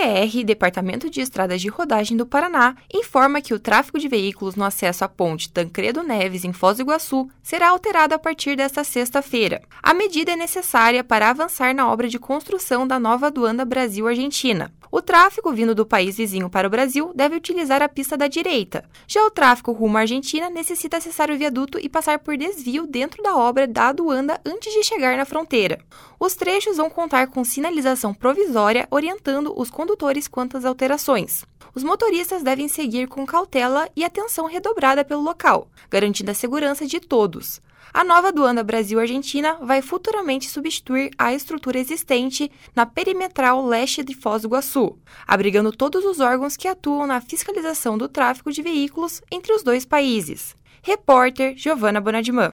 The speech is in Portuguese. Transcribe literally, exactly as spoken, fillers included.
R, Departamento de Estradas de Rodagem do Paraná, informa que o tráfego de veículos no acesso à ponte Tancredo Neves, em Foz do Iguaçu, será alterado a partir desta sexta-feira. A medida é necessária para avançar na obra de construção da nova aduana Brasil-Argentina. O tráfego vindo do país vizinho para o Brasil deve utilizar a pista da direita. Já o tráfego rumo à Argentina necessita acessar o viaduto e passar por desvio dentro da obra da aduana antes de chegar na fronteira. Os trechos vão contar com sinalização provisória orientando os condutores quanto às alterações. Os motoristas devem seguir com cautela e atenção redobrada pelo local, garantindo a segurança de todos. A nova aduana Brasil-Argentina vai futuramente substituir a estrutura existente na perimetral leste de Foz do Iguaçu, abrigando todos os órgãos que atuam na fiscalização do tráfego de veículos entre os dois países. Repórter Giovana Bonadimã.